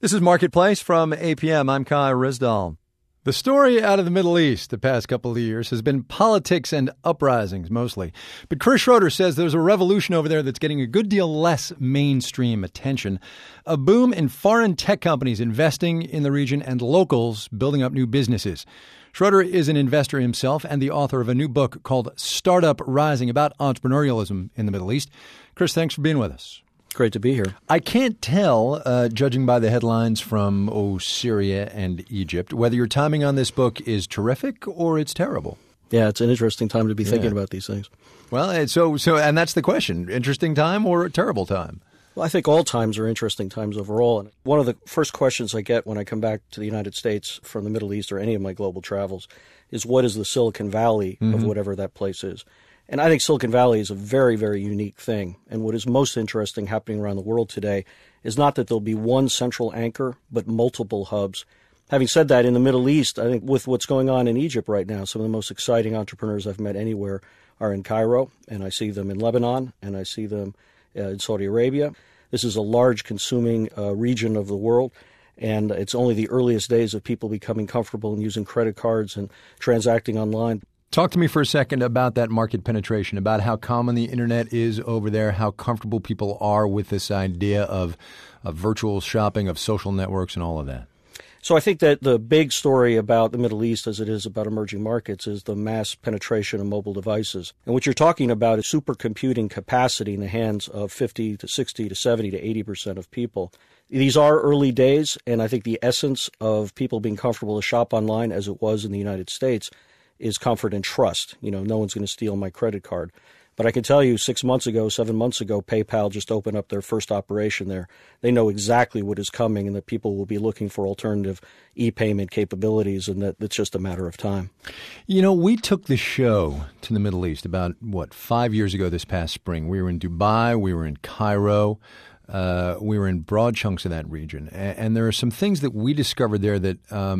This is Marketplace from APM. I'm Kai Rizdal. The story out of the Middle East the past couple of years has been politics and uprisings mostly. But Chris Schroeder says there's a revolution over there that's getting a good deal less mainstream attention. A boom in foreign tech companies investing in the region and locals building up new businesses. Schroeder is an investor himself and the author of a new book called Startup Rising about entrepreneurialism in the Middle East. Chris, thanks for being with us. Great to be here. I can't tell, judging by the headlines from Syria and Egypt, whether your timing on this book is terrific or it's terrible. Yeah, it's an interesting time to be thinking about these things. Well, and that's the question. Interesting time or a terrible time? Well, I think all times are interesting times overall. And one of the first questions I get when I come back to the United States from the Middle East or any of my global travels is, what is the Silicon Valley of whatever that place is? And I think Silicon Valley is a very, very unique thing. And what is most interesting happening around the world today is not that there'll be one central anchor, but multiple hubs. Having said that, in the Middle East, I think with what's going on in Egypt right now, some of the most exciting entrepreneurs I've met anywhere are in Cairo, and I see them in Lebanon, and I see them in Saudi Arabia. This is a large consuming region of the world, and it's only the earliest days of people becoming comfortable in using credit cards and transacting online. Talk to me for a second about that market penetration, about how common the internet is over there, how comfortable people are with this idea of virtual shopping, of social networks and all of that. So I think that the big story about the Middle East, as it is about emerging markets, is the mass penetration of mobile devices. And what you're talking about is supercomputing capacity in the hands of 50 to 60 to 70 to 80% of people. These are early days, and I think the essence of people being comfortable to shop online, as it was in the United States, is comfort and trust. You know, no one's going to steal my credit card. But I can tell you 7 months ago, PayPal just opened up their first operation there. They know exactly what is coming and that people will be looking for alternative e-payment capabilities, and that it's just a matter of time. You know, we took the show to the Middle East about, 5 years ago this past spring. We were in Dubai, we were in Cairo. We were in broad chunks of that region, and there are some things that we discovered there that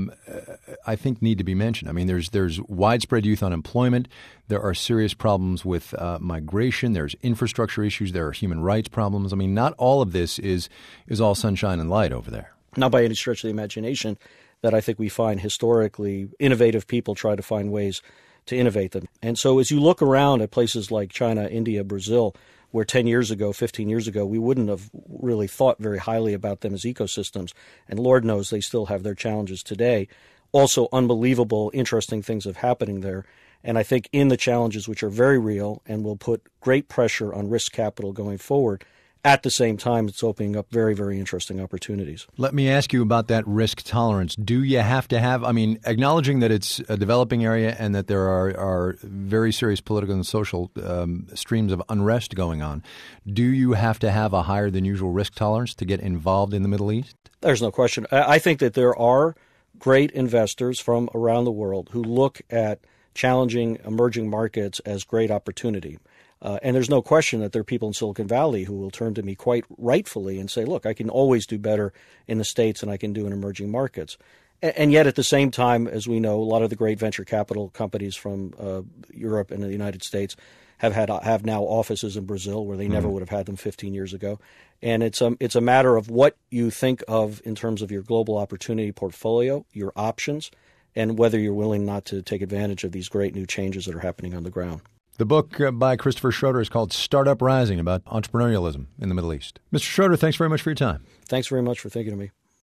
I think need to be mentioned. I mean, there's widespread youth unemployment. There are serious problems with migration. There's infrastructure issues. There are human rights problems. I mean, not all of this is all sunshine and light over there. Not by any stretch of the imagination. That I think we find historically innovative people try to find ways to innovate them. And so as you look around at places like China, India, Brazil, where 10 years ago, 15 years ago, we wouldn't have really thought very highly about them as ecosystems. And Lord knows they still have their challenges today. Also, unbelievable, interesting things are happening there. And I think in the challenges, which are very real and will put great pressure on risk capital going forward, at the same time, it's opening up very, very interesting opportunities. Let me ask you about that risk tolerance. Do you have to have, acknowledging that it's a developing area and that there are very serious political and social streams of unrest going on, do you have to have a higher than usual risk tolerance to get involved in the Middle East? There's no question. I think that there are great investors from around the world who look at challenging emerging markets as great opportunity. And there's no question that there are people in Silicon Valley who will turn to me quite rightfully and say, look, I can always do better in the States than I can do in emerging markets. And yet at the same time, as we know, a lot of the great venture capital companies from Europe and the United States have now offices in Brazil where they never would have had them 15 years ago. And it's a matter of what you think of in terms of your global opportunity portfolio, your options, and whether you're willing not to take advantage of these great new changes that are happening on the ground. The book by Christopher Schroeder is called Startup Rising, about entrepreneurialism in the Middle East. Mr. Schroeder, thanks very much for your time. Thanks very much for thinking of me.